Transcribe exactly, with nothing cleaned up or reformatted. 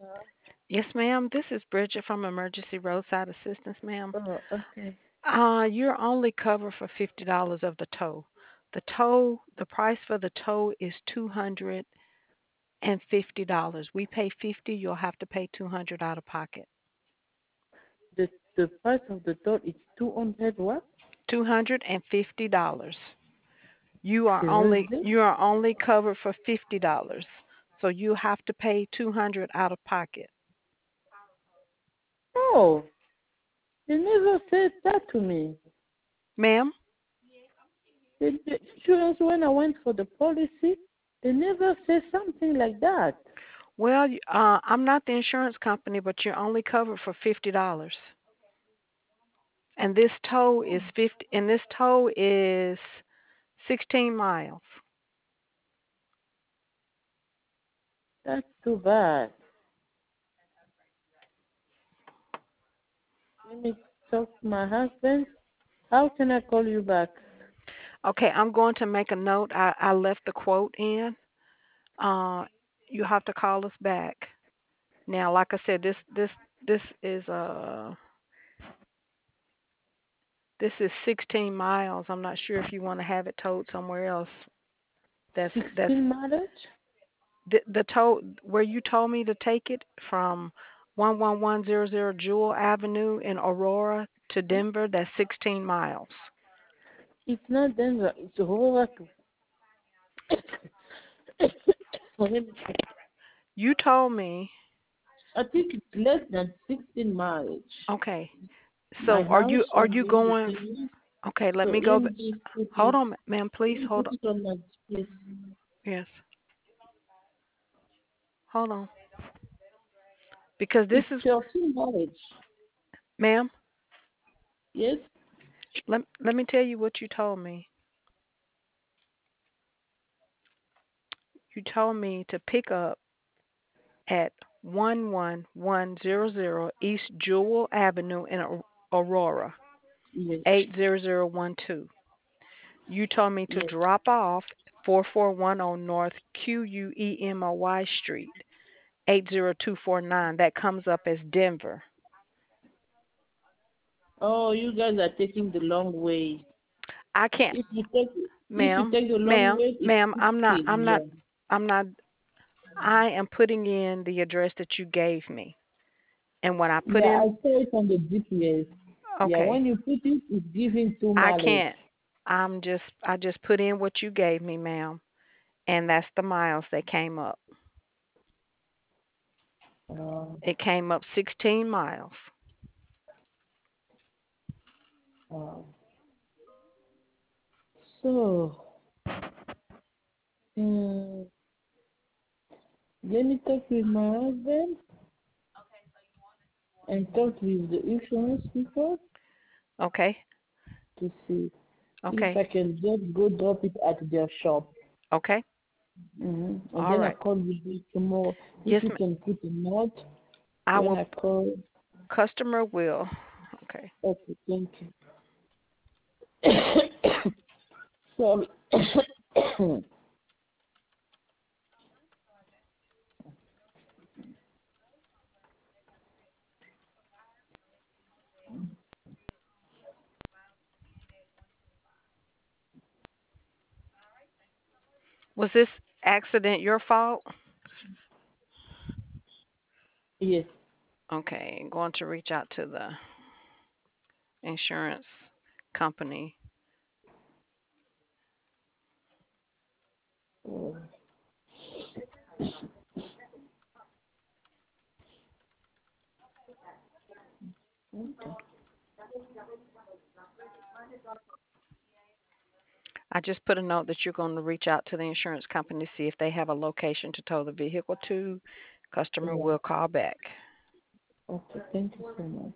Uh, Yes, ma'am. This is Bridget from Emergency Roadside Assistance, ma'am. oh, okay. Uh, you're only covered for fifty dollars of the tow. The tow, the price for the tow is two hundred and fifty dollars. We pay fifty. You'll have to pay two hundred out of pocket. The the price of the toll is two hundred what? Two hundred and fifty dollars. You are only Seriously? you are only covered for fifty dollars. So you have to pay two hundred out of pocket. Oh, they never said that to me. Ma'am? The, the insurance when I went for the policy, they never said something like that. Well, y- uh, I'm not the insurance company, but you're only covered for fifty dollars. And this tow is fifty. And this tow is sixteen miles. That's too bad. Let me talk to my husband. How can I call you back? Okay, I'm going to make a note. I, I left the quote in. Uh, you have to call us back. Now, like I said, this this this is uh this is sixteen miles. I'm not sure if you want to have it towed somewhere else. That's that's sixteen mileage? the the tow where you told me to take it from one one one zero zero Jewel Avenue in Aurora to Denver. That's sixteen miles. It's not Denver. It's Aurora. Let me check. You told me. I think it's less than sixteen mileage. Okay. My So are house you are from you here to going? Kenya. Okay, let So me let go. me b- just put Hold it. on, ma'am. Let Please me hold put on. it on my G P S. Yes. Hold on. Because this It's is, thirteen mileage. ma'am. Yes. Let let me tell you what you told me. You told me to pick up at one one one zero zero East Jewel Avenue in Au- Aurora, Yes. eight zero zero one two. You told me to Yes. drop off four four one zero North Q U E M O Y Street, eight zero two four nine. That comes up as Denver. Oh, you guys are taking the long way. I can't, If you take if you ma'am, take the long ma'am, way, it's ma'am. I'm not, sixteen. I'm not, Yeah. I'm not. I am putting in the address that you gave me, and when I put Yeah, in, I saw it on the G P S. Yeah, okay, when you put it, it's giving two I mileage. can't. I'm just, I just put in what you gave me, ma'am, and that's the miles that came up. Uh, It came up sixteen miles. uh, so, um, let me talk with my husband and talk with the insurance people Okay, to see if okay, I can just go drop it at their shop. okay. hmm And All then I right. call you back tomorrow. If Yes, you ma'am. can put a note I when will. I call. Customer will. Okay. Okay, thank you. Sorry. Was this accident your fault? Yes. Okay, going to reach out to the insurance company. Oh, okay. I just put a note that you're going to reach out to the insurance company to see if they have a location to tow the vehicle to. Customer Yeah. will call back. Okay, thank you so much.